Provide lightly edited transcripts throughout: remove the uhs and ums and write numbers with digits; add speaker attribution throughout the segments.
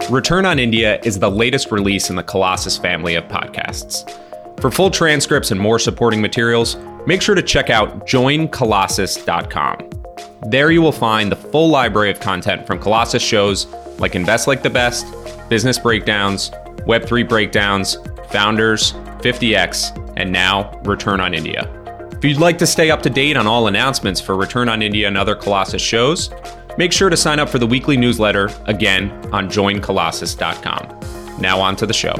Speaker 1: Return on India is the latest release in the Colossus family of podcasts. For full transcripts and more supporting materials, make sure to check out joincolossus.com. There you will find the full library of content from Colossus shows like Invest Like the Best, Business Breakdowns, Web3 Breakdowns, Founders, 50X, and now Return on India. If you'd like to stay up to date on all announcements for Return on India and other Colossus shows, make sure to sign up for the weekly newsletter, again, on joincolossus.com. Now on to the show.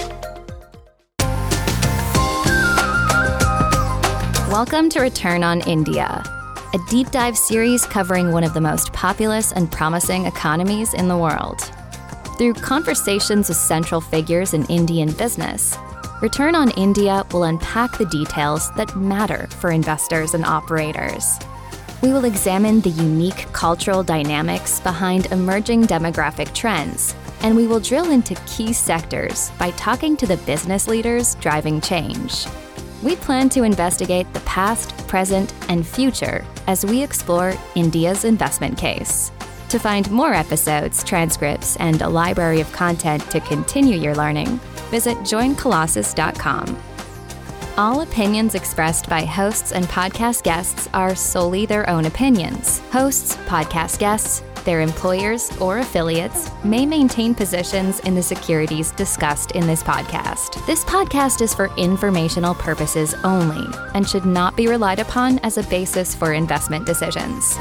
Speaker 2: Welcome to Return on India, a deep dive series covering one of the most populous and promising economies in the world. Through conversations with central figures in Indian business, Return on India will unpack the details that matter for investors and operators. We will examine the unique cultural dynamics behind emerging demographic trends, and we will drill into key sectors by talking to the business leaders driving change. We plan to investigate the past, present, and future as we explore India's investment case. To find more episodes, transcripts, and a library of content to continue your learning, visit joincolossus.com. All opinions expressed by hosts and podcast guests are solely their own opinions. Hosts, podcast guests, their employers, or affiliates may maintain positions in the securities discussed in this podcast. This podcast is for informational purposes only and should not be relied upon as a basis for investment decisions.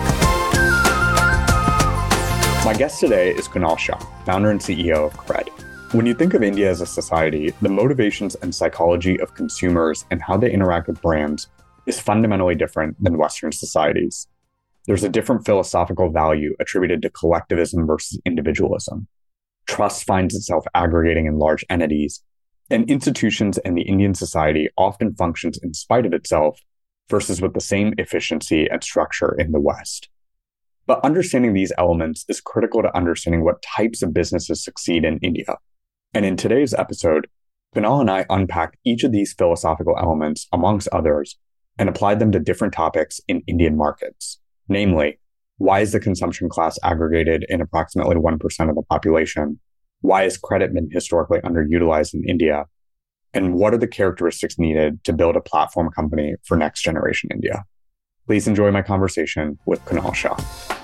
Speaker 3: My guest today is Kunal Shah, founder and CEO of Cred. When you think of India as a society, the motivations and psychology of consumers and how they interact with brands is fundamentally different than Western societies. There's a different philosophical value attributed to collectivism versus individualism. Trust finds itself aggregating in large entities, and institutions in the Indian society often functions in spite of itself versus with the same efficiency and structure in the West. But understanding these elements is critical to understanding what types of businesses succeed in India. And in today's episode, Kunal and I unpacked each of these philosophical elements, amongst others, and applied them to different topics in Indian markets. Namely, why is the consumption class aggregated in approximately 1% of the population? Why has credit been historically underutilized in India? And what are the characteristics needed to build a platform company for next generation India? Please enjoy my conversation with Kunal Shah.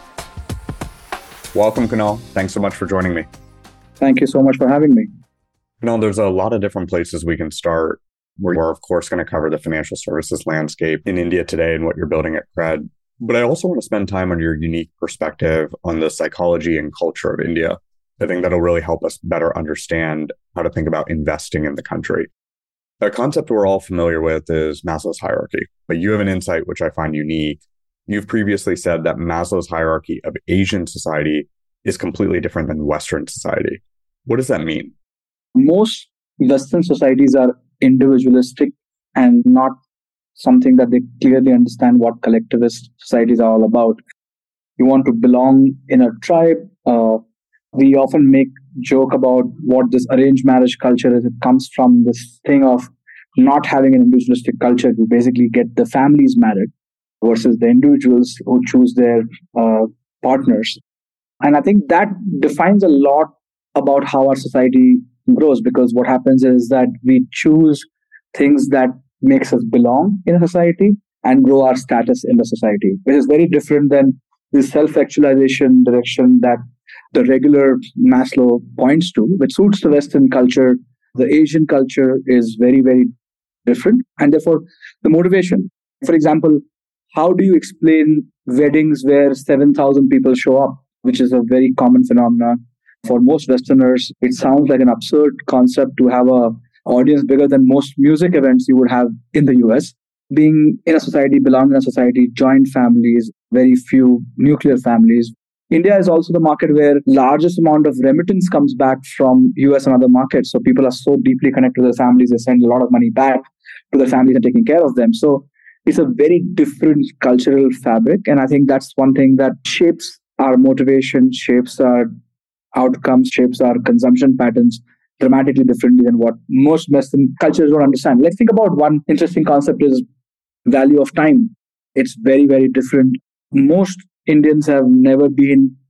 Speaker 3: Welcome, Kunal. Thanks so much for joining me.
Speaker 4: Thank you so much for having me.
Speaker 3: Kunal, there's a lot of different places we can start. We're, of course, going to cover the financial services landscape in India today and what you're building at Cred. But I also want to spend time on your unique perspective on the psychology and culture of India. I think that'll really help us better understand how to think about investing in the country. A concept we're all familiar with is Maslow's hierarchy, but you have an insight which I find unique. You've previously said that Maslow's hierarchy of Asian society is completely different than Western society. What does that mean?
Speaker 4: Most Western societies are individualistic and not something that they clearly understand what collectivist societies are all about. You want to belong in a tribe. We often make joke about what this arranged marriage culture is. It comes from this thing of not having an individualistic culture. You basically get the families married versus the individuals who choose their partners. And I think that defines a lot about how our society grows, because what happens is that we choose things that makes us belong in a society and grow our status in the society, which is very different than the self-actualization direction that the regular Maslow points to, which suits the Western culture. The Asian culture is very, very different. And therefore, the motivation. For example, how do you explain weddings where 7,000 people show up, which is a very common phenomenon? For most Westerners, it sounds like an absurd concept to have an audience bigger than most music events you would have in the US. Being in a society, belonging in a society, joint families, very few nuclear families. India is also the market where largest amount of remittance comes back from US and other markets. So people are so deeply connected to their families, they send a lot of money back to their families and taking care of them. So it's a very different cultural fabric. And I think that's one thing that shapes our motivation, shapes our outcomes, shapes our consumption patterns dramatically differently than what most Western cultures don't understand. Let's think about one interesting concept is value of time. It's very, very different. Most Indians have never been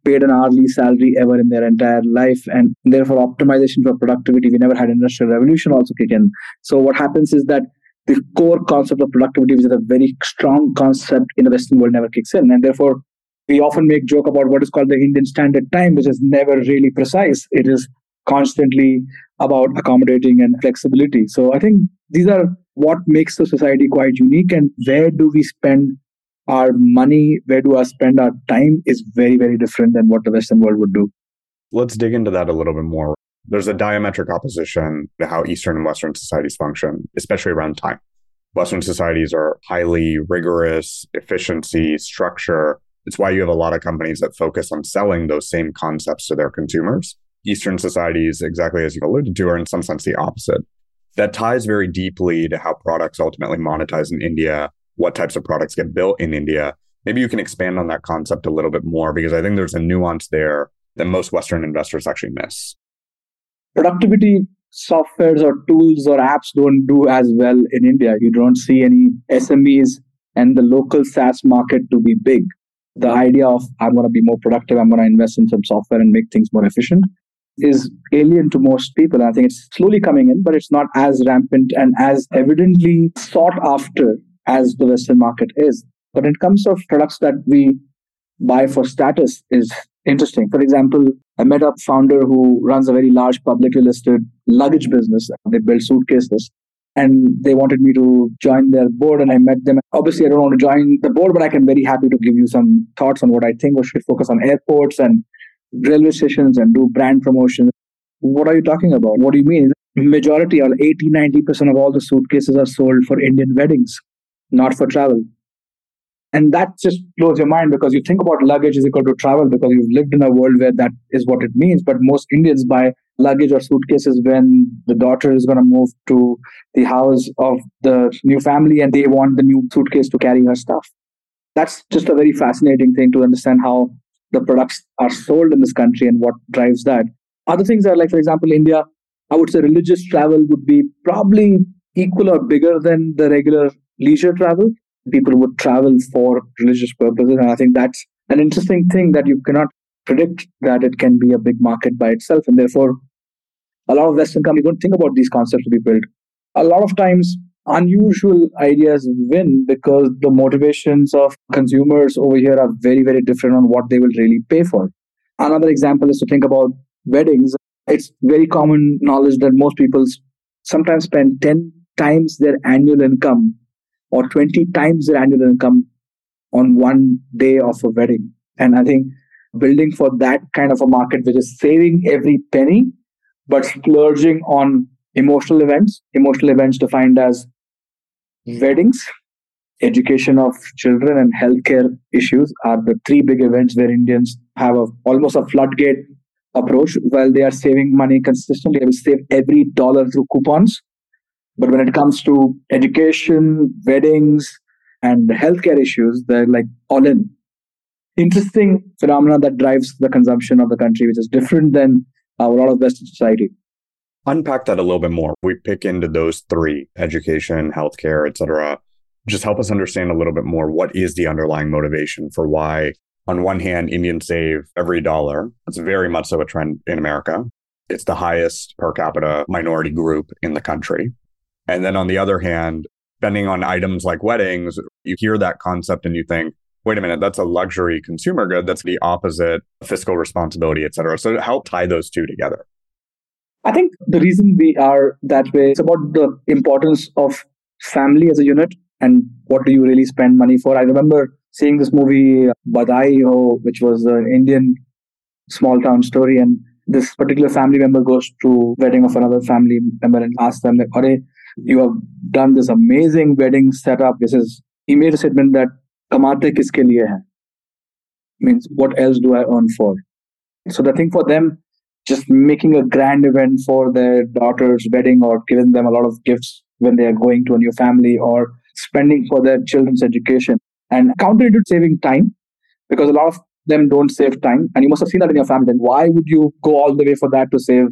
Speaker 4: paid an hourly salary ever in their entire life. And therefore, optimization for productivity, we never had industrial revolution also kick in. So what happens is that the core concept of productivity, which is a very strong concept in the Western world, never kicks in. And therefore, we often make joke about what is called the Indian Standard Time, which is never really precise. It is constantly about accommodating and flexibility. So I think these are what makes the society quite unique. And where do we spend our money, where do we spend our time is very, very different than what the Western world would do.
Speaker 3: Let's dig into that a little bit more. There's a diametric opposition to how Eastern and Western societies function, especially around time. Western societies are highly rigorous, efficiency, structure. It's why you have a lot of companies that focus on selling those same concepts to their consumers. Eastern societies, exactly as you alluded to, are in some sense the opposite. That ties very deeply to how products ultimately monetize in India, what types of products get built in India. Maybe you can expand on that concept a little bit more, because I think there's a nuance there that most Western investors actually miss.
Speaker 4: Productivity softwares or tools or apps don't do as well in India. You don't see any SMEs and the local SaaS market to be big. The idea of I'm going to be more productive, I'm going to invest in some software and make things more efficient is alien to most people. I think it's slowly coming in, but it's not as rampant and as evidently sought after as the Western market is. But in terms of products that we buy for status is interesting. For example, I met a founder who runs a very large publicly listed luggage business. They build suitcases. And they wanted me to join their board, and I met them. Obviously, I don't want to join the board, but I can very happy to give you some thoughts on what I think we should focus on airports and railway stations and do brand promotion. What are you talking about? What do you mean? Majority, or 80-90% of all the suitcases are sold for Indian weddings, not for travel. And that just blows your mind, because you think about luggage is equal to travel because you've lived in a world where that is what it means. But most Indians buy luggage or suitcases when the daughter is going to move to the house of the new family and they want the new suitcase to carry her stuff. That's just a very fascinating thing to understand how the products are sold in this country and what drives that. Other things are like, for example, India, I would say religious travel would be probably equal or bigger than the regular leisure travel. People would travel for religious purposes. And I think that's an interesting thing that you cannot predict that it can be a big market by itself. And therefore, a lot of Western companies don't think about these concepts to be built. A lot of times, unusual ideas win because the motivations of consumers over here are very, very different on what they will really pay for. Another example is to think about weddings. It's very common knowledge that most people sometimes spend 10 times their annual income or 20 times their annual income on one day of a wedding. And I think building for that kind of a market, which is saving every penny, but splurging on emotional events defined as weddings, education of children, and healthcare issues are the three big events where Indians have almost a floodgate approach. While they are saving money consistently, they will save every dollar through coupons. But when it comes to education, weddings, and healthcare issues, they're like all in. Interesting phenomena that drives the consumption of the country, which is different than a lot of Western society.
Speaker 3: Unpack that a little bit more. We pick into those three: education, healthcare, etc. Just help us understand a little bit more. What is the underlying motivation for why, on one hand, Indians save every dollar? It's very much so a trend in America. It's the highest per capita minority group in the country. And then on the other hand, spending on items like weddings, you hear that concept and you think, wait a minute, that's a luxury consumer good. That's the opposite, fiscal responsibility, et cetera. So help tie those two together.
Speaker 4: I think the reason we are that way is about the importance of family as a unit and what do you really spend money for. I remember seeing this movie, Badai Ho, which was an Indian small town story. And this particular family member goes to wedding of another family member and asks them, like, you have done this amazing wedding setup. He made a statement that kamate kiske liye hai? Means what else do I earn for? So the thing for them, just making a grand event for their daughter's wedding or giving them a lot of gifts when they are going to a new family or spending for their children's education, and counterintuitive saving time, because a lot of them don't save time. And you must have seen that in your family. Then why would you go all the way for that to save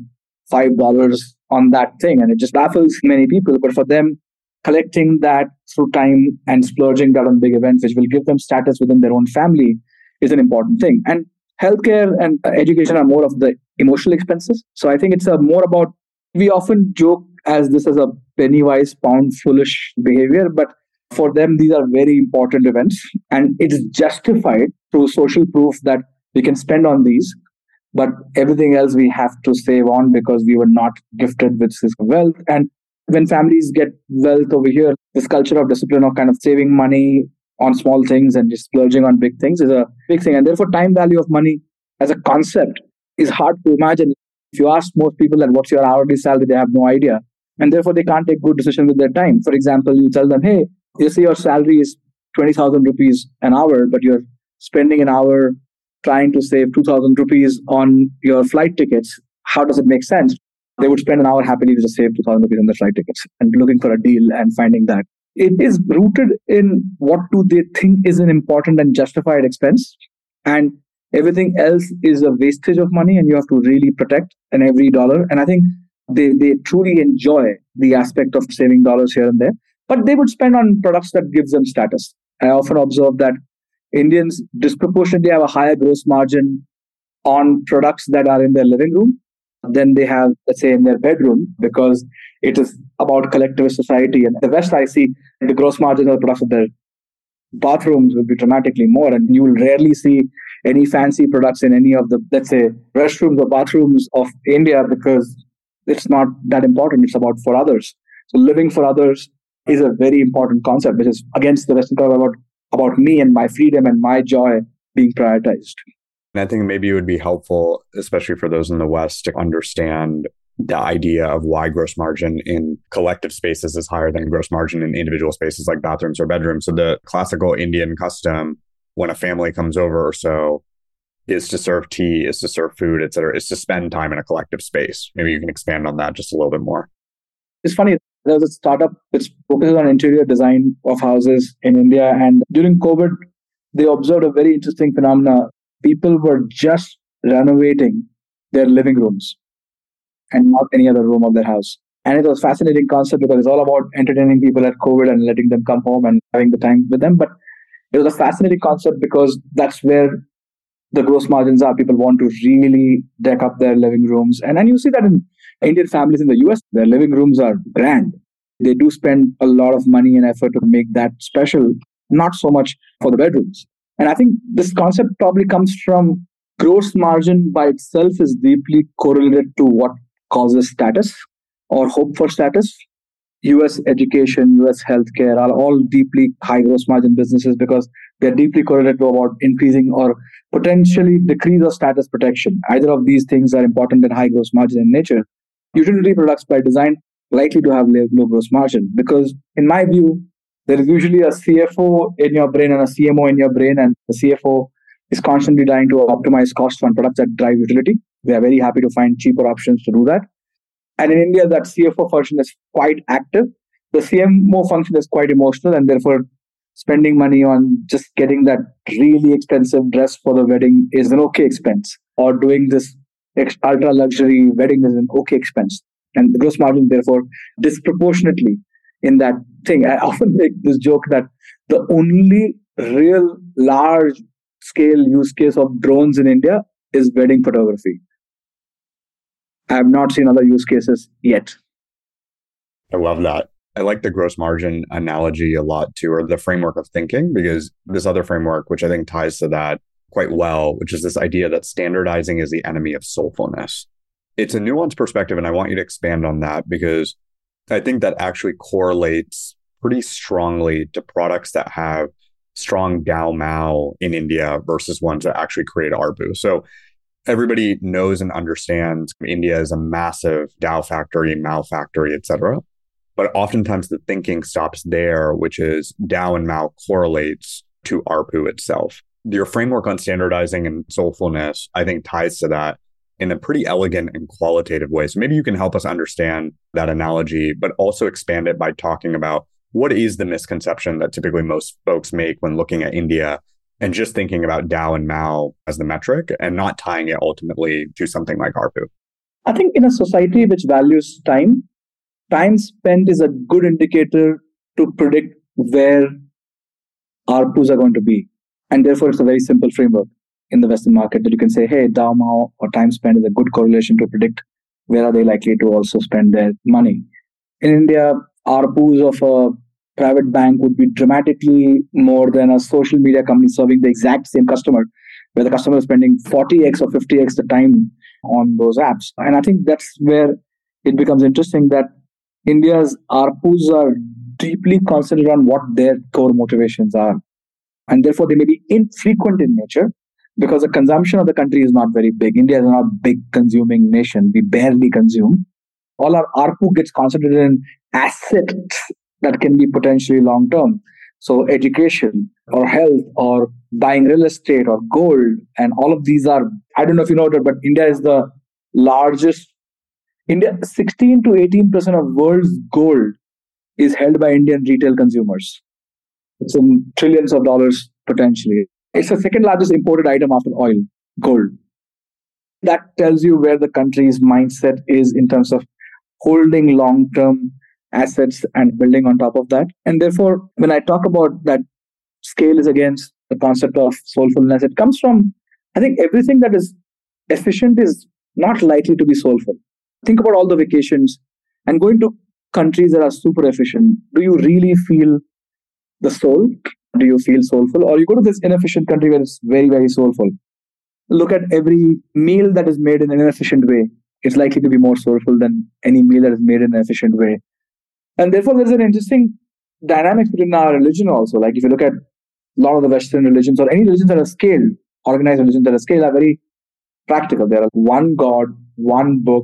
Speaker 4: $5 on that thing? And it just baffles many people. But for them, collecting that through time and splurging that on big events, which will give them status within their own family, is an important thing. And Healthcare and education are more of the emotional expenses. So I think it's more about, we often joke as this as a penny wise, pound foolish behavior, but for them, these are very important events. And it's justified through social proof that we can spend on these, but everything else we have to save on because we were not gifted with this wealth. And when families get wealth over here, this culture of discipline of kind of saving money on small things and just splurging on big things is a big thing. And therefore, time value of money as a concept is hard to imagine. If you ask most people that what's your hourly salary, they have no idea. And therefore, they can't take good decisions with their time. For example, you tell them, hey, you say your salary is 20,000 rupees an hour, but you're spending an hour trying to save 2,000 rupees on your flight tickets. How does it make sense? They would spend an hour happily to just save 2,000 rupees on their flight tickets and looking for a deal and finding that. It is rooted in what do they think is an important and justified expense. And everything else is a wastage of money and you have to really protect in every dollar. And I think they truly enjoy the aspect of saving dollars here and there. But they would spend on products that gives them status. I often observe that Indians disproportionately have a higher gross margin on products that are in their living room than they have, let's say, in their bedroom, because it is about collectivist society. And the West, I see the gross margins of the products of their bathrooms will be dramatically more. And you will rarely see any fancy products in any of the, let's say, restrooms or bathrooms of India because it's not that important. It's about for others. So living for others is a very important concept, which is against the Western culture about me and my freedom and my joy being prioritized.
Speaker 3: And I think maybe it would be helpful, especially for those in the West, to understand the idea of why gross margin in collective spaces is higher than gross margin in individual spaces like bathrooms or bedrooms. So the classical Indian custom, when a family comes over or so, is to serve tea, is to serve food, et cetera, is to spend time in a collective space. Maybe you can expand on that just a little bit more.
Speaker 4: It's funny. There was a startup which focuses on interior design of houses in India. And during COVID, they observed a very interesting phenomena. People were just renovating their living rooms and not any other room of their house. And it was a fascinating concept because it's all about entertaining people at COVID and letting them come home and having the time with them. But it was a fascinating concept because that's where the gross margins are. People want to really deck up their living rooms. And you see that in Indian families in the US, their living rooms are grand. They do spend a lot of money and effort to make that special, not so much for the bedrooms. And I think this concept probably comes from gross margin by itself is deeply correlated to what causes status or hope for status. US education, US healthcare are all deeply high gross margin businesses because they're deeply correlated to about increasing or potentially decrease of status protection. Either of these things are important and high gross margin in nature. Utility products by design likely to have low gross margin because in my view, there is usually a CFO in your brain and a CMO in your brain, and the CFO is constantly trying to optimize costs on products that drive utility. They are very happy to find cheaper options to do that. And in India, that CFO function is quite active. The CMO function is quite emotional, and therefore spending money on just getting that really expensive dress for the wedding is an okay expense, or doing this ultra luxury wedding is an okay expense. And the gross margin, therefore, disproportionately in that thing. I often make this joke that the only real large scale use case of drones in India is wedding photography. I have not seen other use cases yet.
Speaker 3: I love that. I like the gross margin analogy a lot too, or the framework of thinking, because this other framework, which I think ties to that quite well, which is this idea that standardizing is the enemy of soulfulness. It's a nuanced perspective, and I want you to expand on that because I think that actually correlates pretty strongly to products that have strong DAO MAO in India versus ones that actually create ARPU. So everybody knows and understands India is a massive DAO factory, MAO factory, et cetera. But oftentimes the thinking stops there, which is DAO and MAO correlates to ARPU itself. Your framework on standardizing and soulfulness, I think, ties to that in a pretty elegant and qualitative way. So maybe you can help us understand that analogy, but also expand it by talking about what is the misconception that typically most folks make when looking at India and just thinking about DAO and MAO as the metric and not tying it ultimately to something like ARPU.
Speaker 4: I think in a society which values time spent is a good indicator to predict where ARPUs are going to be. And therefore, it's a very simple framework. in the Western market that you can say, hey, Dow Mao or time spent is a good correlation to predict where are they likely to also spend their money. In India, ARPUs of a private bank would be dramatically more than a social media company serving the exact same customer, where the customer is spending 40x or 50x the time on those apps. And I think that's where it becomes interesting that India's ARPUs are deeply concentrated on what their core motivations are. And therefore, they may be infrequent in nature because the consumption of the country is not very big. India is not a big consuming nation. We barely consume. All our ARPU gets concentrated in assets that can be potentially long-term. So education or health or buying real estate or gold. And all of these are, I don't know if you know it, but India is the largest. 16 to 18% of world's gold is held by Indian retail consumers. It's in trillions of dollars potentially. It's the second largest imported item after oil, gold. That tells you where the country's mindset is in terms of holding long-term assets and building on top of that. And therefore, when I talk about that scale is against the concept of soulfulness, it comes from, I think everything that is efficient is not likely to be soulful. Think about all the vacations and going to countries that are super efficient. Do you really feel the soul? Do you feel soulful? Or you go to this inefficient country where it's very, very soulful. Look at every meal that is made in an inefficient way. It's likely to be more soulful than any meal that is made in an efficient way. And therefore, there's an interesting dynamic between our religion also. Like if you look at a lot of the Western religions or any religions that are scaled, organized religions that are scaled are very practical. There are one God, one book,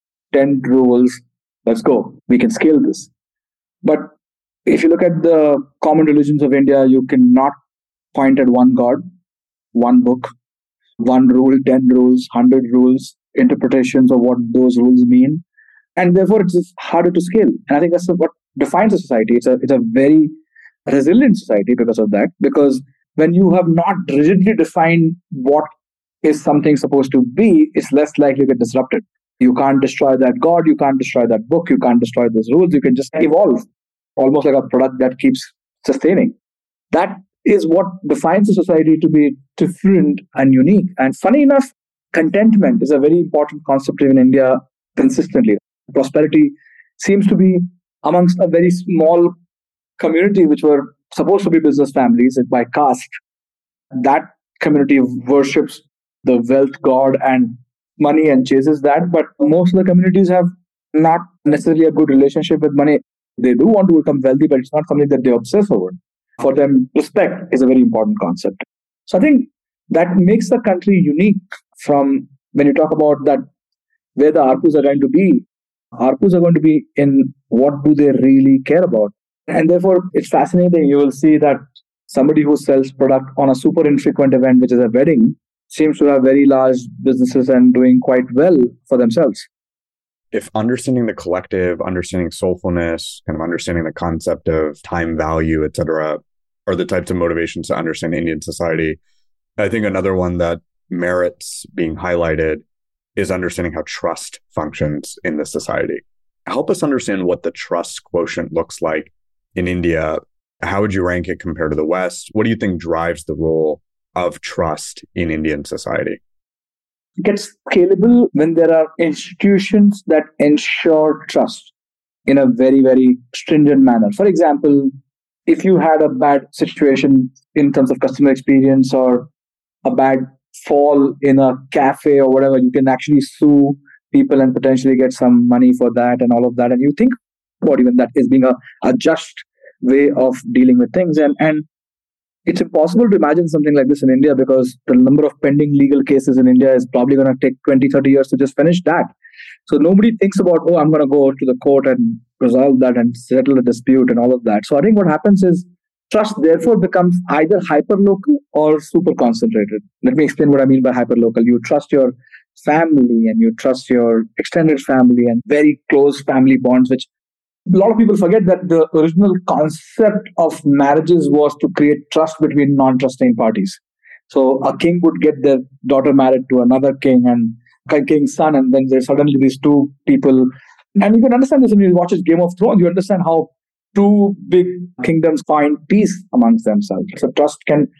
Speaker 4: 10 rules. Let's go. We can scale this. But if you look at the common religions of India, you cannot point at one God, one book, one rule, 10 rules, 100 rules, interpretations of what those rules mean. And therefore, it's just harder to scale. And I think that's what defines a society. It's a very resilient society because of that. Because when you have not rigidly defined what is something supposed to be, it's less likely to get disrupted. You can't destroy that God, you can't destroy that book, you can't destroy those rules. You can just evolve, almost like a product that keeps sustaining. That is what defines a society to be different and unique. And funny enough, contentment is a very important concept in India consistently. Prosperity seems to be amongst a very small community which were supposed to be business families by caste. That community worships the wealth god and money and chases that. But most of the communities have not necessarily a good relationship with money. They do want to become wealthy, but it's not something that they obsess over. For them, respect is a very important concept. So I think that makes the country unique from when you talk about that, where the ARPUs are going to be. ARPUs are going to be in what do they really care about. And therefore, it's fascinating. You will see that somebody who sells product on a super infrequent event, which is a wedding, seems to have very large businesses and doing quite well for themselves.
Speaker 3: If understanding the collective, understanding soulfulness, kind of understanding the concept of time value, et cetera, are the types of motivations to understand Indian society, I think another one that merits being highlighted is understanding how trust functions in the society. Help us understand what the trust quotient looks like in India. How would you rank it compared to the West? What do you think drives the role of trust in Indian society?
Speaker 4: It gets scalable when there are institutions that ensure trust in a very, very stringent manner. For example, if you had a bad situation in terms of customer experience or a bad fall in a cafe or whatever, you can actually sue people and potentially get some money for that and all of that. And you think about even that as being a just way of dealing with things. And it's impossible to imagine something like this in India because the number of pending legal cases in India is probably going to take 20, 30 years to just finish that. So nobody thinks about, I'm going to go to the court and resolve that and settle the dispute and all of that. So I think what happens is trust therefore becomes either hyper-local or super concentrated. Let me explain what I mean by hyper-local. You trust your family and you trust your extended family and very close family bonds, which a lot of people forget that the original concept of marriages was to create trust between non-trusting parties. So a king would get their daughter married to another king and a king's son, and then there's suddenly these two people. And you can understand this when you watch Game of Thrones. You understand how two big kingdoms find peace amongst themselves. So trust can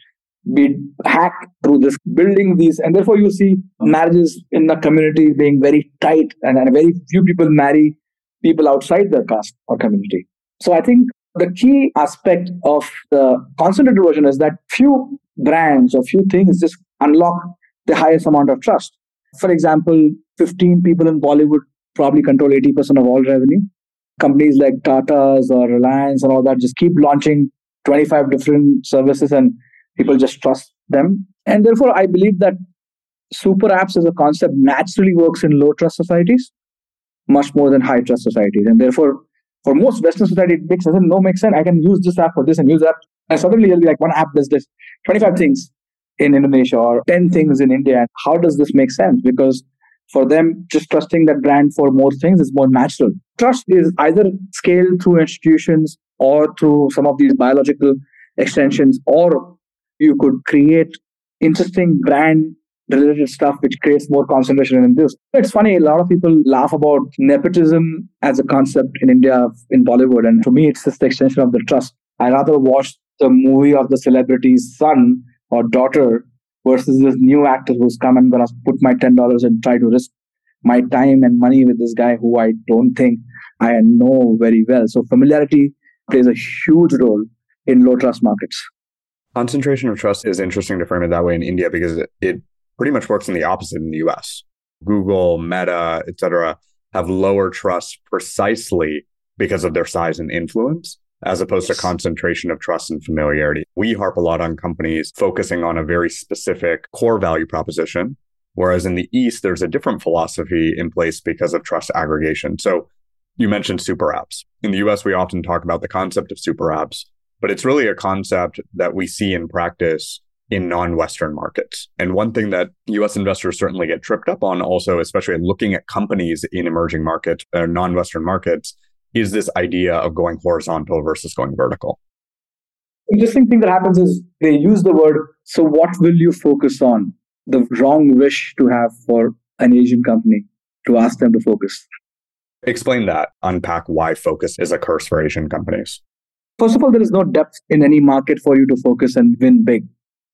Speaker 4: be hacked through this, building these. And therefore, you see marriages in the community being very tight, and very few people marry people outside their caste or community. So I think the key aspect of the concentrated version is that few brands or few things just unlock the highest amount of trust. For example, 15 people in Bollywood probably control 80% of all revenue. Companies like Tata's or Reliance and all that just keep launching 25 different services and people just trust them. And therefore, I believe that super apps as a concept naturally works in low trust societies much more than high trust societies. And therefore, for most Western society, it makes sense. I can use this app for this and use that. And suddenly it'll be like one app does this, 25 things in Indonesia or 10 things in India. And how does this make sense? Because for them, just trusting that brand for more things is more natural. Trust is either scaled through institutions or through some of these biological extensions, or you could create interesting brand related stuff which creates more concentration in this. It's funny, a lot of people laugh about nepotism as a concept in India, in Bollywood. And to me, it's just the extension of the trust. I rather watch the movie of the celebrity's son or daughter versus this new actor who's come and going to put my $10 and try to risk my time and money with this guy who I don't think I know very well. So familiarity plays a huge role in low trust markets.
Speaker 3: Concentration of trust is interesting to frame it that way in India because it pretty much works in the opposite in the US. Google, Meta, etc., have lower trust precisely because of their size and influence, as opposed to concentration of trust and familiarity. We harp a lot on companies focusing on a very specific core value proposition, whereas in the East, there's a different philosophy in place because of trust aggregation. So you mentioned super apps. In the US, we often talk about the concept of super apps, but it's really a concept that we see in practice in non-Western markets. And one thing that US investors certainly get tripped up on also, especially looking at companies in emerging markets or non-Western markets, is this idea of going horizontal versus going vertical.
Speaker 4: Interesting thing that happens is they use the word, so what will you focus on? The wrong wish to have for an Asian company to ask them to focus.
Speaker 3: Explain that. Unpack why focus is a curse for Asian companies.
Speaker 4: First of all, there is no depth in any market for you to focus and win big.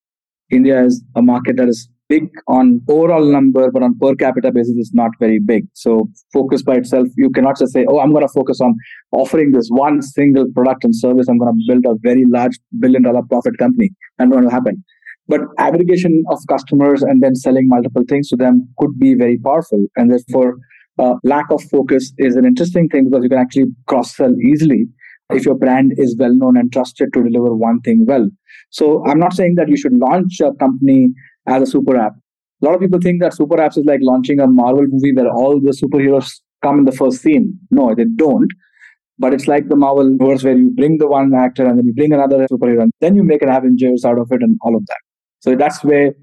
Speaker 4: India is a market that is big on overall number, but on per capita basis, it's not very big. So focus by itself, you cannot just say, oh, I'm going to focus on offering this one single product and service. I'm going to build a very large billion-dollar profit company. That's not going to happen. But aggregation of customers and then selling multiple things to them could be very powerful. And therefore, lack of focus is an interesting thing because you can actually cross-sell easily if your brand is well known and trusted to deliver one thing well. So I'm not saying that you should launch a company as a super app. A lot of people think that super apps is like launching a Marvel movie where all the superheroes come in the first scene. No, they don't. But it's like the Marvel verse where you bring the one actor and then you bring another superhero and then you make an Avengers out of it and all of that. So that's where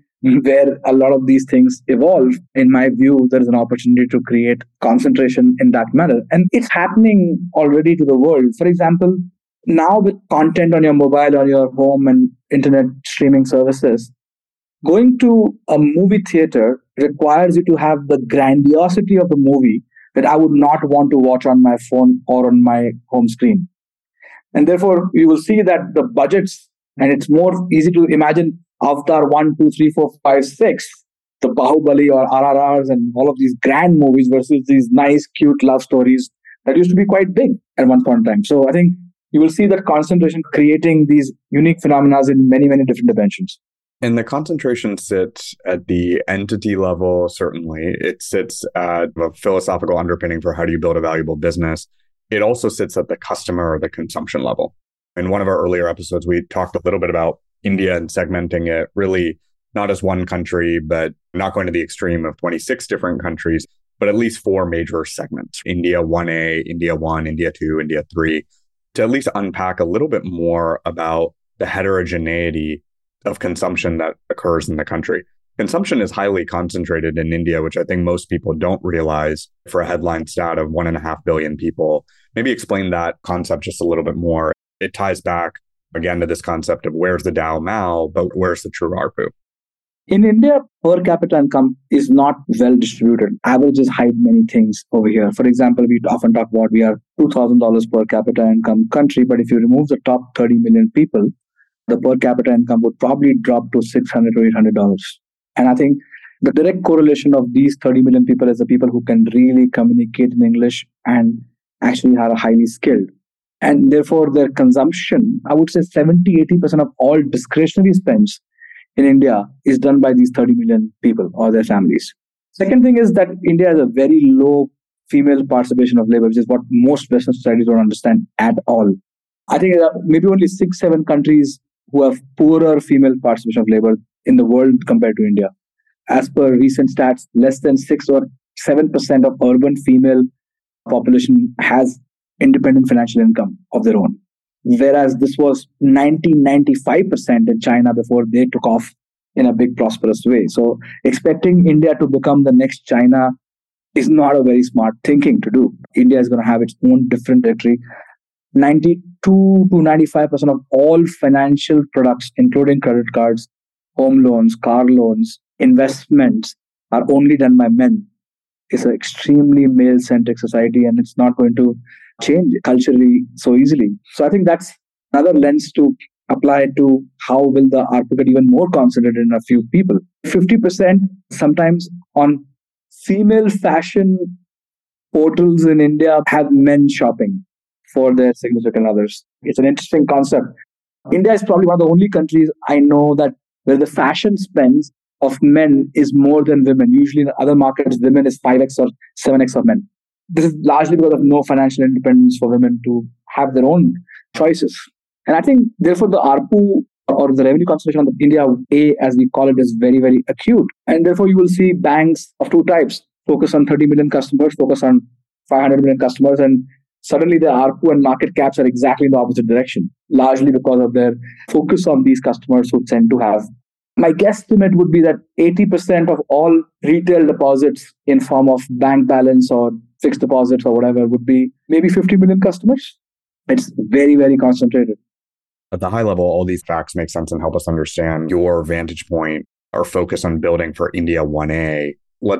Speaker 4: a lot of these things evolve. In my view, there is an opportunity to create concentration in that manner. And it's happening already to the world. For example, now with content on your mobile, on your home and internet streaming services, going to a movie theater requires you to have the grandiosity of the movie that I would not want to watch on my phone or on my home screen. And therefore, you will see that the budgets, and it's more easy to imagine Avatar 1, 2, 3, 4, 5, 6, the Bahubali or RRRs and all of these grand movies versus these nice, cute love stories that used to be quite big at one point in time. So I think you will see that concentration creating these unique phenomena in many, many different dimensions.
Speaker 3: And the concentration sits at the entity level, certainly. It sits at a philosophical underpinning for how do you build a valuable business. It also sits at the customer or the consumption level. In one of our earlier episodes, we talked a little bit about India and segmenting it really not as one country, but not going to the extreme of 26 different countries, but at least 4 major segments. India 1A, India 1, India 2, India 3, to at least unpack a little bit more about the heterogeneity of consumption that occurs in the country. Consumption is highly concentrated in India, which I think most people don't realize for a headline stat of 1.5 billion people. Maybe explain that concept just a little bit more. It ties back again to this concept of where's the DAO MAU, but where's the true ARPU?
Speaker 4: In India, per capita income is not well distributed. Averages hide many things over here. For example, we often talk about we are $2,000 per capita income country, but if you remove the top 30 million people, the per capita income would probably drop to $600 to $800. And I think the direct correlation of these 30 million people is the people who can really communicate in English and actually are highly skilled. And therefore, their consumption, I would say 70-80% of all discretionary spends in India is done by these 30 million people or their families. Second thing is that India has a very low female participation of labor, which is what most Western societies don't understand at all. I think there are maybe only 6-7 countries who have poorer female participation of labor in the world compared to India. As per recent stats, less than 6 or 7% of urban female population has independent financial income of their own. Whereas this was 90-95% in China before they took off in a big prosperous way. So expecting India to become the next China is not a very smart thinking to do. India is going to have its own different trajectory. 92-95% of all financial products, including credit cards, home loans, car loans, investments, are only done by men. It's an extremely male-centric society, and it's not going to change culturally so easily. So I think that's another lens to apply to how will the ARPU get even more concentrated in a few people. 50% sometimes on female fashion portals in India have men shopping for their significant others. It's an interesting concept. India is probably one of the only countries I know that where the fashion spends of men is more than women. Usually in other markets, women is 5x or 7x of men. This is largely because of no financial independence for women to have their own choices. And I think, therefore, the ARPU or the revenue concentration of India, A, as we call it, is very, very acute. And therefore, you will see banks of two types, focus on 30 million customers, focus on 500 million customers, and suddenly the ARPU and market caps are exactly in the opposite direction, largely because of their focus on these customers who tend to have. My guesstimate would be that 80% of all retail deposits in form of bank balance or fixed deposits or whatever would be maybe 50 million customers. It's very, very concentrated.
Speaker 3: At the high level, all these facts make sense and help us understand your vantage point or focus on building for India 1A.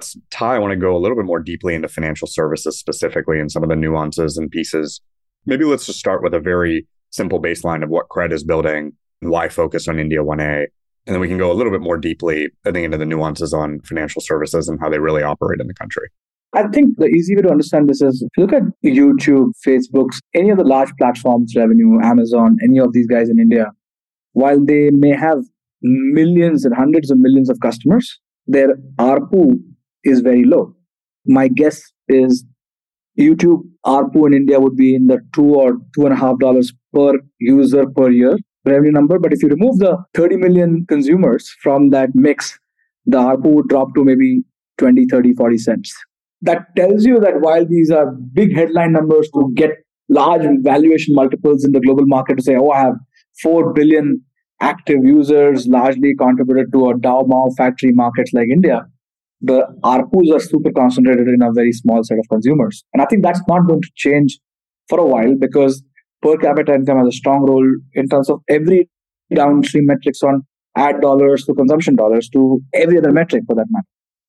Speaker 3: I want to go a little bit more deeply into financial services specifically and some of the nuances and pieces. Maybe let's just start with a very simple baseline of what Cred is building and why focus on India 1A. And then we can go a little bit more deeply, I think, into the nuances on financial services and how they really operate in the country.
Speaker 4: I think the easy way to understand this is if you look at YouTube, Facebook, any of the large platforms, Revenue, Amazon, any of these guys in India, while they may have millions and hundreds of millions of customers, their ARPU is very low. My guess is YouTube ARPU in India would be in the $2 or $2.50 per user per year revenue number. But if you remove the 30 million consumers from that mix, the ARPU would drop to maybe 20, 30, 40 cents. That tells you that while these are big headline numbers to get large valuation multiples in the global market to say, oh, I have 4 billion active users, largely contributed to a Dow Mao factory markets like India, the ARPUs are super concentrated in a very small set of consumers. And I think that's not going to change for a while because per capita income has a strong role in terms of every downstream metrics on ad dollars to consumption dollars to every other metric for that matter.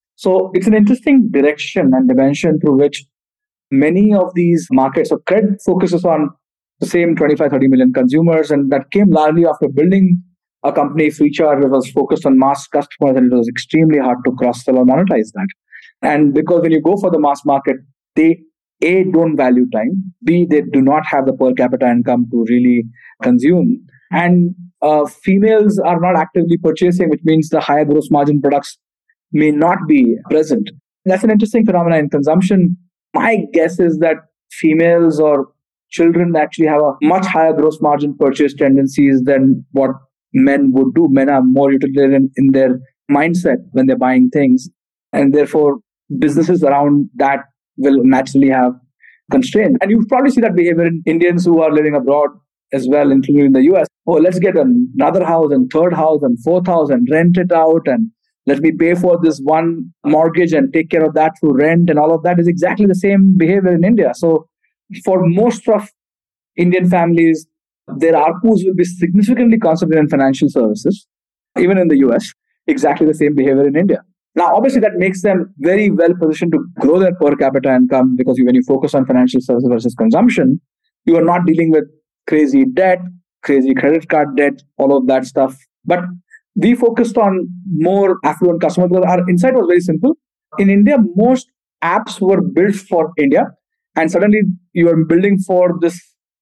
Speaker 4: So it's an interesting direction and dimension through which many of these markets, so Cred focuses on the same 25, 30 million consumers, and that came largely after building a company, Freecharge, that was focused on mass customers, and it was extremely hard to cross-sell or monetize that. And because when you go for the mass market, they, A, don't value time, B, they do not have the per capita income to really consume, and females are not actively purchasing, which means the higher gross margin products may not be present. That's an interesting phenomenon in consumption. My guess is that females or children actually have a much higher gross margin purchase tendencies than what men would do. Men are more utilitarian in their mindset when they're buying things. And therefore, businesses around that will naturally have constraints. And you probably see that behavior in Indians who are living abroad as well, including in the US. Oh, let's get another house and third house and fourth house and rent it out, and let me pay for this one mortgage and take care of that through rent, and all of that is exactly the same behavior in India. So for most of Indian families, their ARPUs will be significantly concentrated in financial services, even in the US, exactly the same behavior in India. Now, obviously, that makes them very well positioned to grow their per capita income because when you focus on financial services versus consumption, you are not dealing with crazy debt. crazy credit card debt, all of that stuff. But we focused on more affluent customers because our insight was very simple. In India, most apps were built for India, and suddenly you are building for this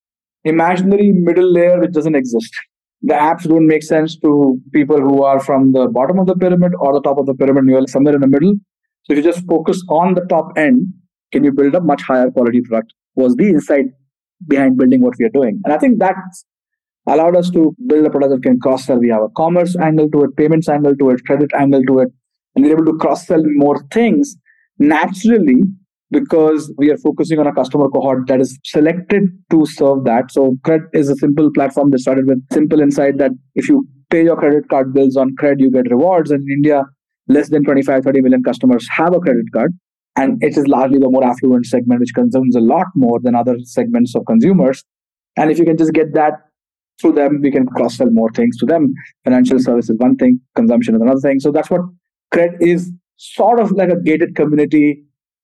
Speaker 4: imaginary middle layer which doesn't exist. The apps don't make sense to people who are from the bottom of the pyramid or the top of the pyramid. You are somewhere in the middle. So if you just focus on the top end, can you build a much higher quality product? Was the insight behind building what we are doing. And I think that allowed us to build a product that can cross-sell. We have a commerce angle to it, payments angle to it, credit angle to it, and we're able to cross-sell more things naturally because we are focusing on a customer cohort that is selected to serve that. So Cred is a simple platform that started with simple insight that if you pay your credit card bills on Cred, you get rewards. And in India, less than 25, 30 million customers have a credit card. And it is largely the more affluent segment, which consumes a lot more than other segments of consumers. And if you can just get that through them, we can cross-sell more things to them. Financial service is one thing, consumption is another thing. So that's what Cred is, sort of like a gated community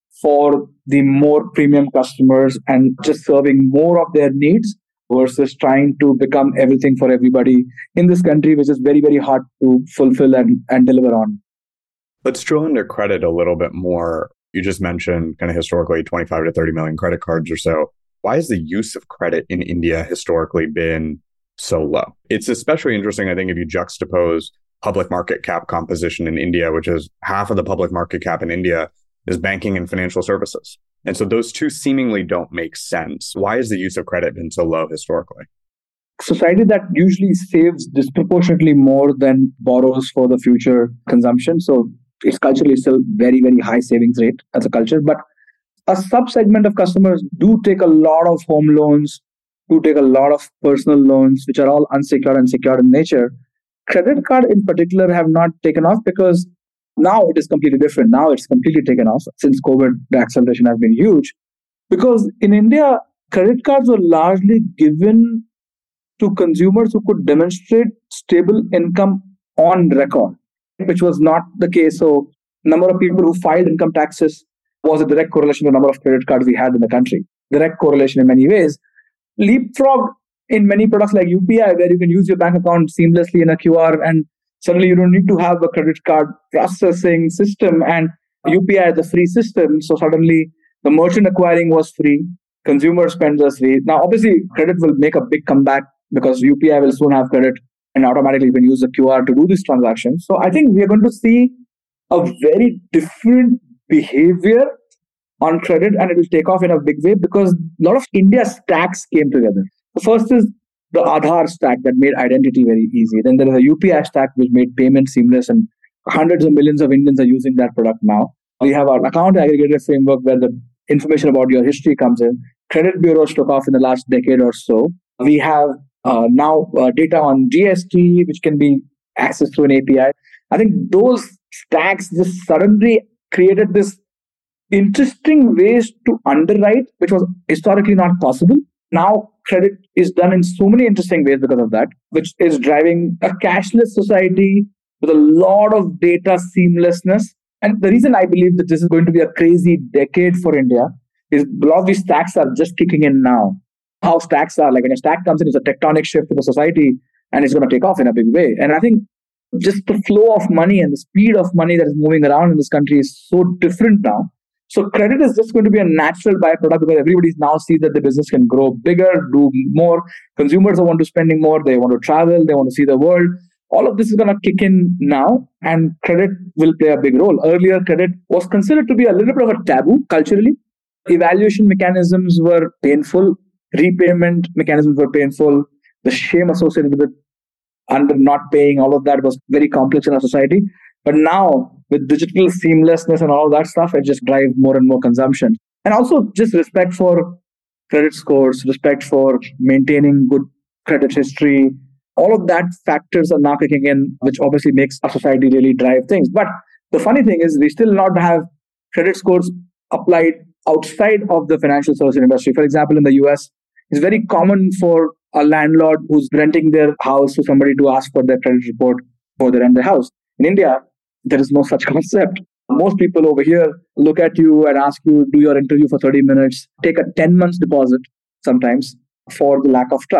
Speaker 4: for the more premium customers and just serving more of their needs versus trying to become everything for everybody in this country, which is very, very hard to fulfill and deliver on.
Speaker 3: Let's drill into credit a little bit more. You just mentioned kind of historically 25 to 30 million credit cards or so. Why has the use of credit in India historically been so low? It's especially interesting, I think, if you juxtapose public market cap composition in India, which is half of the public market cap in India is banking and financial services. And so those two seemingly don't make sense. Why has the use of credit been so low historically?
Speaker 4: Society that usually saves disproportionately more than borrows for the future consumption. So it's culturally still very, very high savings rate as a culture. But a subsegment of customers do take a lot of home loans, do take a lot of personal loans, which are all unsecured and secured in nature. Credit card in particular have not taken off because now it is completely different. Now it's completely taken off. Since COVID, the acceleration has been huge. Because in India, credit cards were largely given to consumers who could demonstrate stable income on record, which was not the case. So number of people who filed income taxes was a direct correlation to the number of credit cards we had in the country. Direct correlation in many ways. Leapfrog in many products like UPI, where you can use your bank account seamlessly in a QR and suddenly you don't need to have a credit card processing system, and UPI is a free system. So suddenly the merchant acquiring was free, consumer spends was free. Now, obviously, credit will make a big comeback because UPI will soon have credit and automatically you can use the QR to do these transactions. So I think we are going to see a very different behavior on credit, and it will take off in a big way because a lot of India stacks came together. The first is the Aadhaar stack that made identity very easy. Then there is a UPI stack which made payment seamless, and hundreds of millions of Indians are using that product now. We have our account aggregator framework where the information about your history comes in. Credit bureaus took off in the last decade or so. We have now data on GST, which can be accessed through an API. I think those stacks just suddenly created this interesting ways to underwrite, which was historically not possible. Now, credit is done in so many interesting ways because of that, which is driving a cashless society with a lot of data seamlessness. And the reason I believe that this is going to be a crazy decade for India is a lot of these stacks are just kicking in now. How stacks are, like when a stack comes in, it's a tectonic shift for the society and it's going to take off in a big way. And I think just the flow of money and the speed of money that is moving around in this country is so different now. So credit is just going to be a natural byproduct because everybody now sees that the business can grow bigger, do more. Consumers want to spending more. They want to travel. They want to see the world. All of this is going to kick in now, and credit will play a big role. Earlier, credit was considered to be a little bit of a taboo culturally. Evaluation mechanisms were painful. Repayment mechanisms were painful. The shame associated with under not paying, all of that was very complex in our society. But now, with digital seamlessness and all of that stuff, it just drives more and more consumption. And also just respect for credit scores, respect for maintaining good credit history. All of that factors are now kicking in, which obviously makes our society really drive things. But the funny thing is, we still not have credit scores applied outside of the financial service industry. For example, in the US, it's very common for a landlord who's renting their house to somebody to ask for their credit report before they rent their house. In India, there is no such concept. Most people over here look at you and ask you, do your interview for 30 minutes, take a 10 months deposit sometimes for the lack of trust.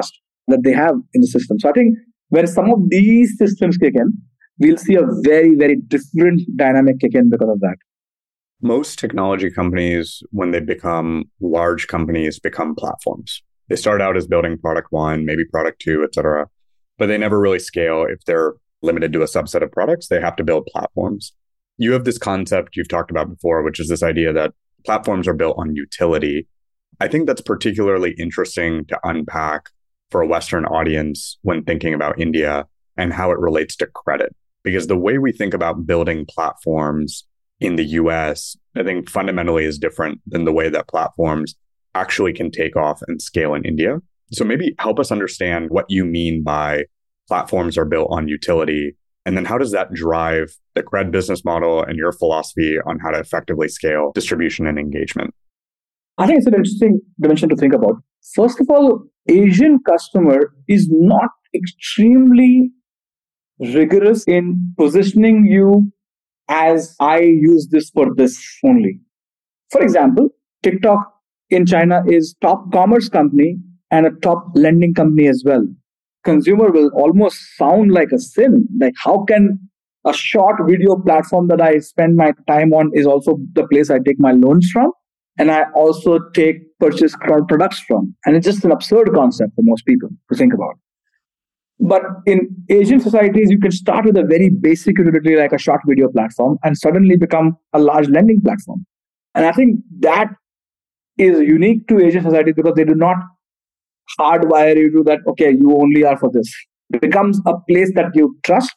Speaker 4: that they have in the system. So I think when some of these systems kick in, we'll see a very, very different dynamic kick in because of that.
Speaker 3: Most technology companies, when they become large companies, become platforms. They start out as building product one, maybe product two, et cetera, but they never really scale. If they're limited to a subset of products, they have to build platforms. You have this concept you've talked about before, which is this idea that platforms are built on utility. I think that's particularly interesting to unpack for a Western audience when thinking about India and how it relates to credit. Because the way we think about building platforms in the US, I think fundamentally is different than the way that platforms actually can take off and scale in India. So maybe help us understand what you mean by platforms are built on utility. And then how does that drive the Cred business model and your philosophy on how to effectively scale distribution and engagement?
Speaker 4: I think it's an interesting dimension to think about. First of all, Asian customer is not extremely rigorous in positioning you as I use this for this only. For example, TikTok in China is top commerce company and a top lending company as well. Consumer will almost sound like a sin. Like, how can a short video platform that I spend my time on is also the place I take my loans from? And I also purchase products from. And it's just an absurd concept for most people to think about. But in Asian societies, you can start with a very basic utility like a short video platform and suddenly become a large lending platform. And I think that is unique to Asian society because they do not hardwire you to that, okay, you only are for this. It becomes a place that you trust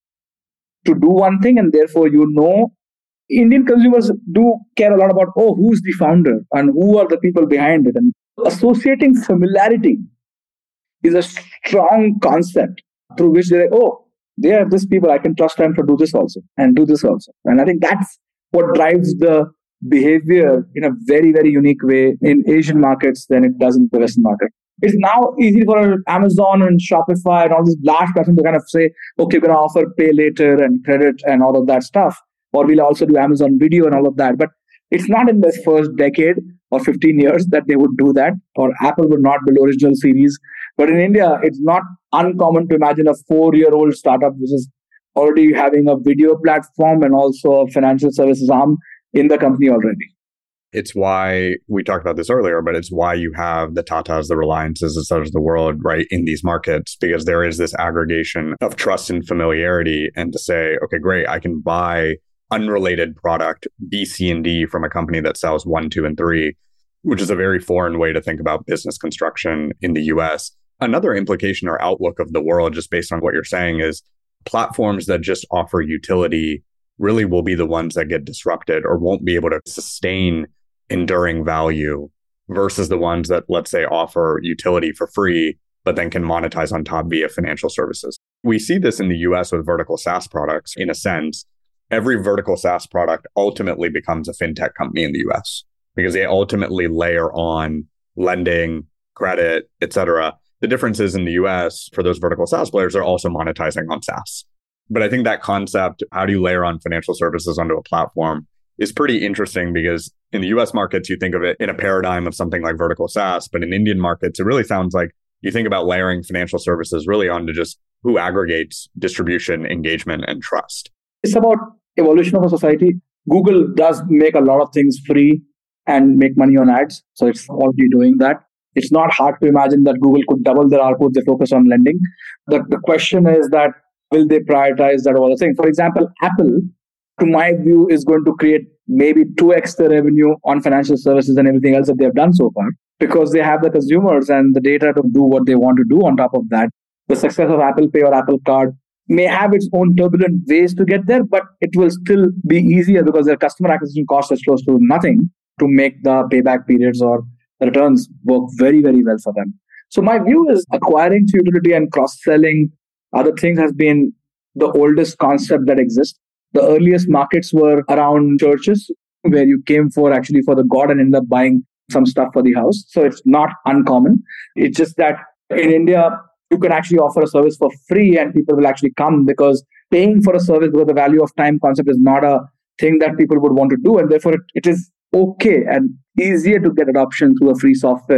Speaker 4: to do one thing, and therefore Indian consumers do care a lot about, who's the founder and who are the people behind it. And associating familiarity is a strong concept through which they're like, they are these people, I can trust them to do this also and do this also. And I think that's what drives the behavior in a very, very unique way in Asian markets than it does in the Western market. It's now easy for Amazon and Shopify and all these large platforms to kind of say, okay, we're going to offer pay later and credit and all of that stuff. Or we'll also do Amazon Video and all of that. But it's not in the first decade or 15 years that they would do that, or Apple would not build original series. But in India, it's not uncommon to imagine a 4-year-old startup which is already having a video platform and also a financial services arm in the company already.
Speaker 3: It's why we talked about this earlier, but it's why you have the Tatas, the Reliances, et cetera, the world, right, in these markets, because there is this aggregation of trust and familiarity. And to say, okay, great, I can buy unrelated product B, C, and D from a company that sells 1, 2, and 3, which is a very foreign way to think about business construction in the US. Another implication or outlook of the world, just based on what you're saying, is platforms that just offer utility really will be the ones that get disrupted or won't be able to sustain enduring value versus the ones that, let's say, offer utility for free, but then can monetize on top via financial services. We see this in the US with vertical SaaS products. In a sense, every vertical SaaS product ultimately becomes a fintech company in the US because they ultimately layer on lending, credit, et cetera. The difference is in the US, for those vertical SaaS players, they're also monetizing on SaaS. But I think that concept, how do you layer on financial services onto a platform, is pretty interesting because in the US markets, you think of it in a paradigm of something like vertical SaaS, but in Indian markets, it really sounds like you think about layering financial services really onto just who aggregates distribution, engagement, and trust.
Speaker 4: It's about evolution of a society. Google does make a lot of things free and make money on ads. So it's already doing that. It's not hard to imagine that Google could double their ARPU if they focus on lending. The question is that, will they prioritize that other thing? For example, Apple, to my view, is going to create maybe 2x the revenue on financial services and everything else that they've done so far because they have the consumers and the data to do what they want to do on top of that. The success of Apple Pay or Apple Card may have its own turbulent ways to get there, but it will still be easier because their customer acquisition cost is close to nothing to make the payback periods or the returns work very, very well for them. So my view is acquiring through utility and cross-selling other things has been the oldest concept that exists. The earliest markets were around churches where you came for the God and ended up buying some stuff for the house. So it's not uncommon. It's just that in India, you can actually offer a service for free and people will actually come because paying for a service because the value of time concept is not a thing that people would want to do. And therefore, it is okay and easier to get adoption through a free software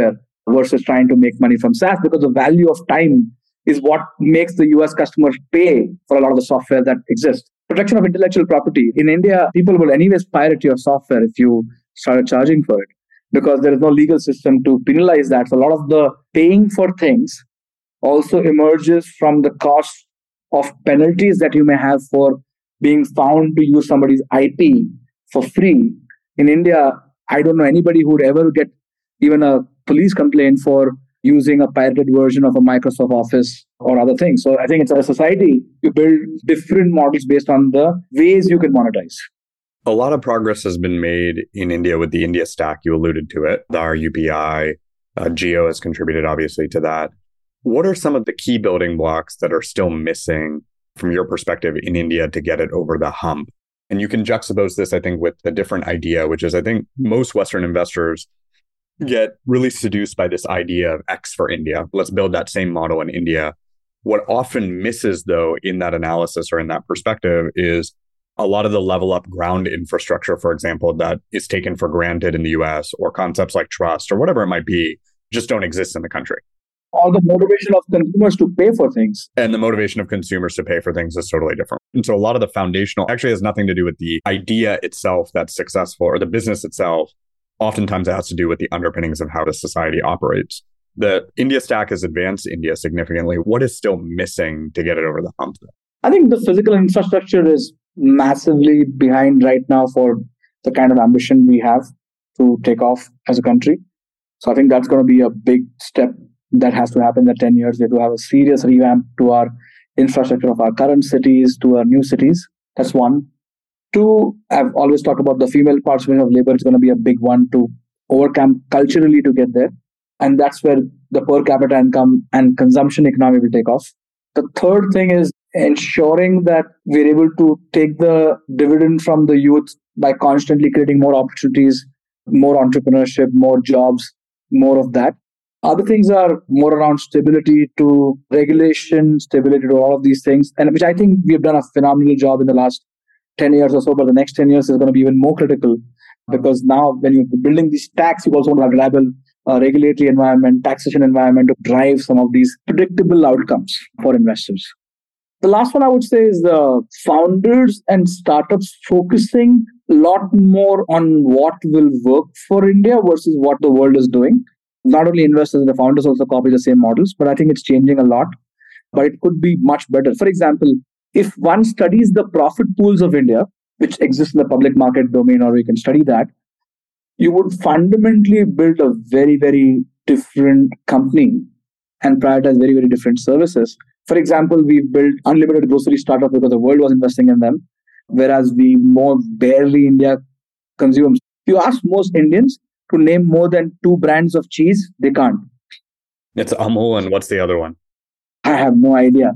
Speaker 4: versus trying to make money from SaaS, because the value of time is what makes the US customers pay for a lot of the software that exists. Protection of intellectual property. In India, people will anyways pirate your software if you started charging for it, because there is no legal system to penalize that. So a lot of the paying for things also emerges from the cost of penalties that you may have for being found to use somebody's IP for free. In India, I don't know anybody who would ever get even a police complaint for using a pirated version of a Microsoft Office or other things. So I think it's a society, you build different models based on the ways you can monetize.
Speaker 3: A lot of progress has been made in India with the India Stack. You alluded to it. The RUPI, Jio has contributed obviously to that. What are some of the key building blocks that are still missing from your perspective in India to get it over the hump? And you can juxtapose this, I think, with a different idea, which is I think most Western investors get really seduced by this idea of X for India. Let's build that same model in India. What often misses, though, in that analysis or in that perspective is a lot of the level up ground infrastructure, for example, that is taken for granted in the US, or concepts like trust or whatever it might be, just don't exist in the country.
Speaker 4: Or the motivation of consumers to pay for things.
Speaker 3: And the motivation of consumers to pay for things is totally different. And so a lot of the foundational actually has nothing to do with the idea itself that's successful or the business itself. Oftentimes it has to do with the underpinnings of how the society operates. The India Stack has advanced India significantly. What is still missing to get it over the hump?
Speaker 4: I think the physical infrastructure is massively behind right now for the kind of ambition we have to take off as a country. So I think that's going to be a big step that has to happen in the 10 years. We have to have a serious revamp to our infrastructure of our current cities to our new cities. That's one. Two, I've always talked about the female participation of labor is going to be a big one to overcome culturally to get there. And that's where the per capita income and consumption economy will take off. The third thing is ensuring that we're able to take the dividend from the youth by constantly creating more opportunities, more entrepreneurship, more jobs, more of that. Other things are more around stability to regulation, stability to all of these things, and which I think we have done a phenomenal job in the last 10 years or so, but the next 10 years is going to be even more critical, because now when you're building these stacks, you also want to have reliable regulatory environment, taxation environment to drive some of these predictable outcomes for investors. The last one I would say is the founders and startups focusing a lot more on what will work for India versus what the world is doing. Not only investors and the founders also copy the same models, but I think it's changing a lot. But it could be much better. For example, if one studies the profit pools of India, which exist in the public market domain, or we can study that, you would fundamentally build a very, very different company and prioritize very, very different services. For example, we built unlimited grocery startups because the world was investing in them, whereas we more barely India consumes. If you ask most Indians to name more than 2 brands of cheese, they can't.
Speaker 3: It's Amul, and what's the other one?
Speaker 4: I have no idea.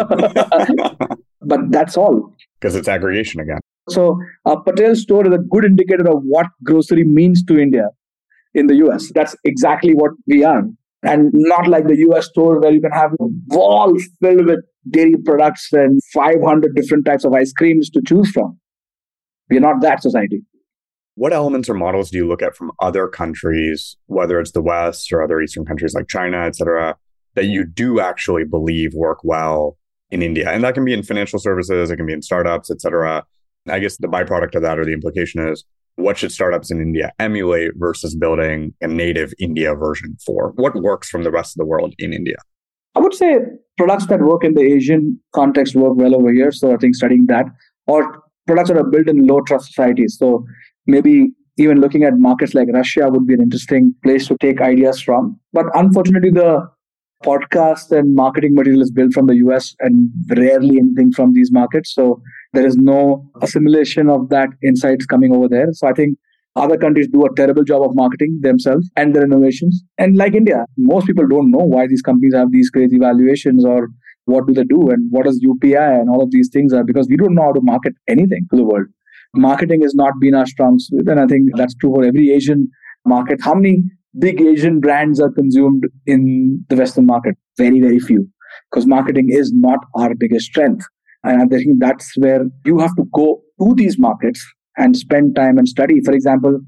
Speaker 4: But that's all.
Speaker 3: Because it's aggregation again.
Speaker 4: So a Patel store is a good indicator of what grocery means to India in the US. That's exactly what we are. And not like the US store where you can have a wall filled with dairy products and 500 different types of ice creams to choose from. We're not that society.
Speaker 3: What elements or models do you look at from other countries, whether it's the West or other Eastern countries like China, et cetera, that you do actually believe work well in India? And that can be in financial services, it can be in startups, et cetera. I guess the byproduct of that, or the implication, is what should startups in India emulate versus building a native India version for? What works from the rest of the world in India?
Speaker 4: I would say products that work in the Asian context work well over here. So I think studying that, or products that are built in low trust societies. So maybe even looking at markets like Russia would be an interesting place to take ideas from. But unfortunately, the podcast and marketing material is built from the US and rarely anything from these markets. So there is no assimilation of that insights coming over there. So I think other countries do a terrible job of marketing themselves and their innovations. And like India, most people don't know why these companies have these crazy valuations, or what do they do and what is UPI and all of these things are, because we don't know how to market anything to the world. Marketing has not been our strong suit. And I think that's true for every Asian market. How many big Asian brands are consumed in the Western market? Very, very few, because marketing is not our biggest strength. And I think that's where you have to go to these markets and spend time and study. For example,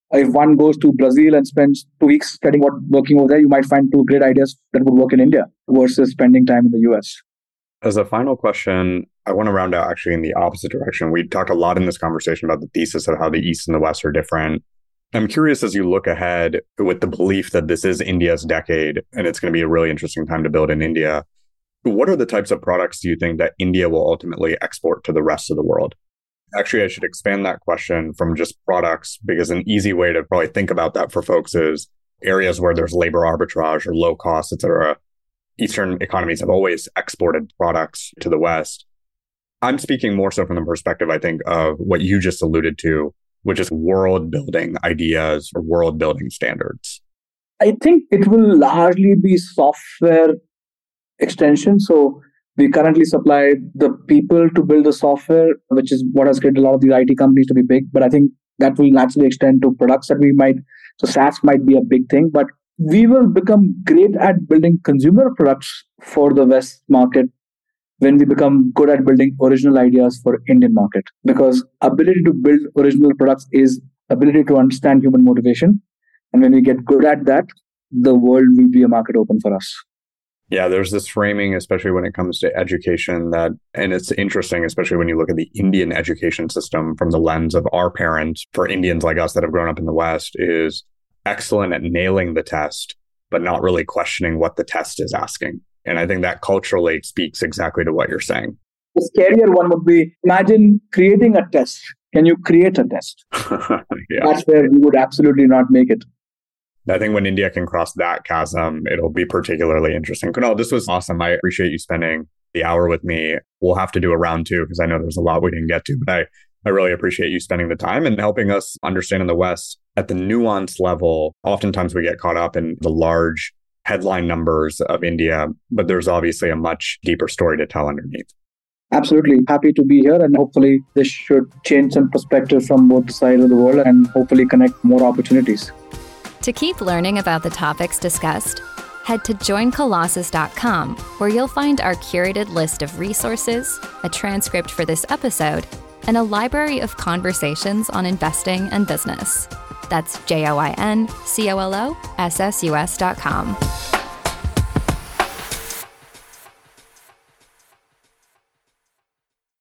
Speaker 4: If one goes to Brazil and spends 2 weeks studying what working over there, you might find 2 great ideas that would work in India versus spending time in the US.
Speaker 3: As a final question, I want to round out actually in the opposite direction. We talked a lot in this conversation about the thesis of how the East and the West are different. I'm curious, as you look ahead with the belief that this is India's decade and it's going to be a really interesting time to build in India, what are the types of products do you think that India will ultimately export to the rest of the world? Actually, I should expand that question from just products, because an easy way to probably think about that for folks is areas where there's labor arbitrage or low cost, et cetera. Eastern economies have always exported products to the West. I'm speaking more so from the perspective, I think, of what you just alluded to, which is world building ideas or world building standards.
Speaker 4: I think it will largely be software extension. So we currently supply the people to build the software, which is what has created a lot of these IT companies to be big. But I think that will naturally extend to products that we might. So SaaS might be a big thing, but we will become great at building consumer products for the West market when we become good at building original ideas for Indian market. Because ability to build original products is ability to understand human motivation. And when we get good at that, the world will be a market open for us.
Speaker 3: Yeah, there's this framing, especially when it comes to education, and it's interesting, especially when you look at the Indian education system from the lens of our parents, for Indians like us that have grown up in the West, is excellent at nailing the test, but not really questioning what the test is asking. And I think that culturally speaks exactly to what you're saying.
Speaker 4: The scarier one would be, imagine creating a test. Can you create a test?
Speaker 3: Yeah.
Speaker 4: That's where you would absolutely not make it.
Speaker 3: I think when India can cross that chasm, it'll be particularly interesting. Kunal, this was awesome. I appreciate you spending the hour with me. We'll have to do a round 2 because I know there's a lot we didn't get to, but I really appreciate you spending the time and helping us understand in the West at the nuance level. Oftentimes we get caught up in the large headline numbers of India, but there's obviously a much deeper story to tell underneath.
Speaker 4: Absolutely. Happy to be here. And hopefully this should change some perspective from both sides of the world and hopefully connect more opportunities.
Speaker 2: To keep learning about the topics discussed, head to joincolossus.com, where you'll find our curated list of resources, a transcript for this episode, and a library of conversations on investing and business. That's joincolossus.com.